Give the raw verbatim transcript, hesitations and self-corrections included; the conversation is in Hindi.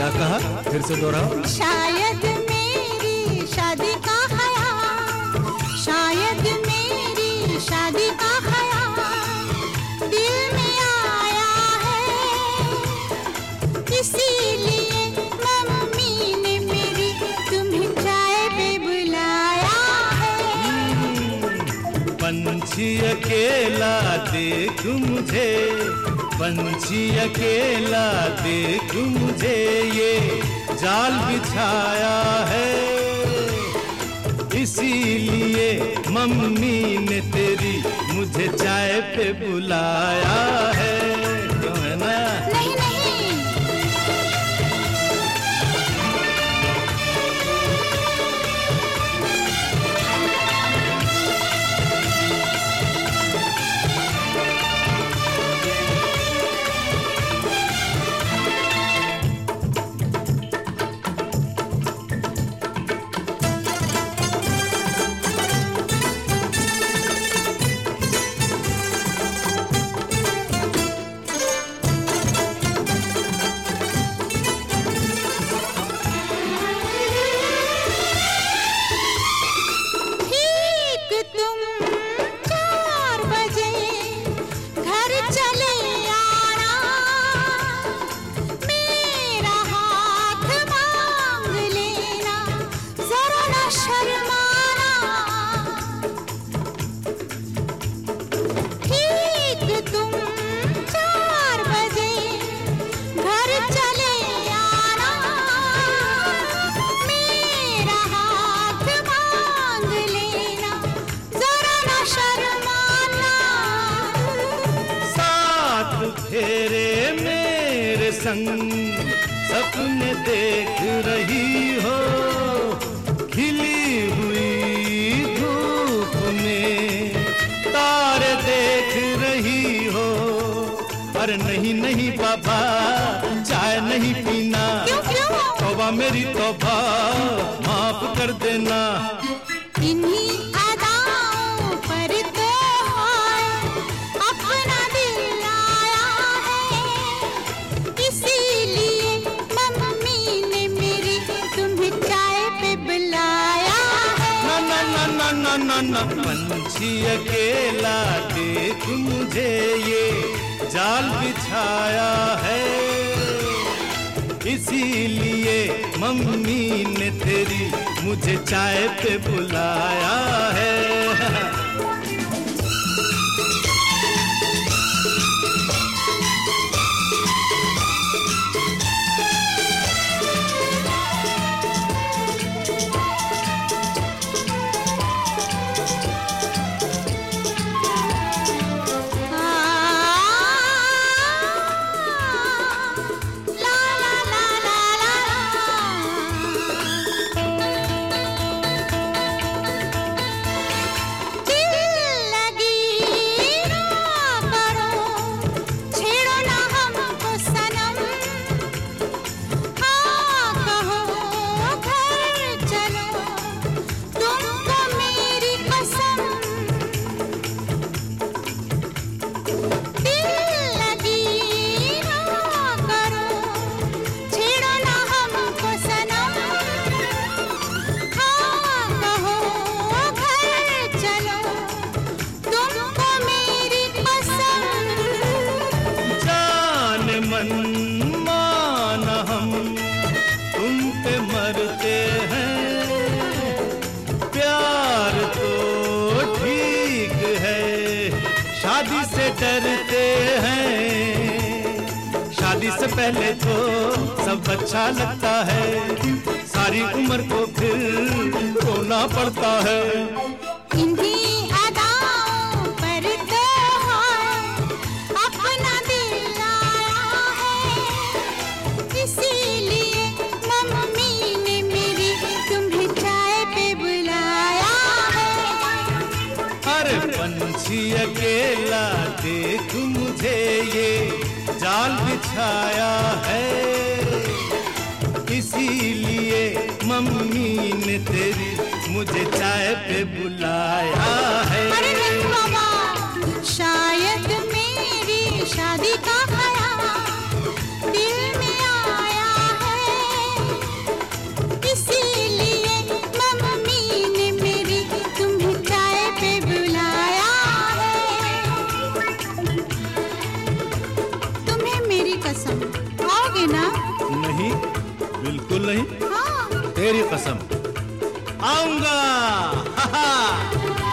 क्या कहा, फिर से दोहराओ। शायद मेरी शादी का ख्याल, शायद मेरी शादी का ख्याल दिल में आया है, इसीलिए मम्मी ने मेरी तुम्हें चाय पे बुलाया है। पंछी अकेला देख मुझे, पंछी अकेला देख मुझे, ये जाल बिछाया है, इसीलिए मम्मी ने तेरी मुझे चाय पे बुलाया है। क्यों है ना? नहीं नहीं, तेरे मेरे संग सपने देख रही हो, खिली हुई धूप में तारे देख रही हो। अरे नहीं नहीं बाबा, चाय नहीं पीना। क्यों क्यों? तौबा मेरी तौबा, माफ कर देना। इन्हीं अदाओं पर तो अपना दिल आया है, इसीलिए मम्मी ने मेरी तुम्हें चाय पे बुलाया है। ना ना ना ना ना ना ना, पंछी अकेला देख मुझे, ये जाल बिछाया है, इसीलिए मम्मी ने तेरी मुझे चाय पे बुलाया है। शादी से डरते हैं, शादी से पहले तो सब अच्छा लगता है, सारी उम्र को फिर रोना पड़ता है। इन्हीं अदाओं पर तो अपना दिल आया है, इसीलिए मम्मी ने मेरी तुम्हें चाय पे बुलाया है। अरे पंछी अकेला देख मुझे, ये जाल बिछाया है, इसीलिए मम्मी ने तेरी मुझे चाय पे बुलाया है। अरे नहीं बाबा, शायद मेरी शादी का ख्याल दिल में आया है, नहीं? हाँ। तेरी कसम आऊंगा। हा हा।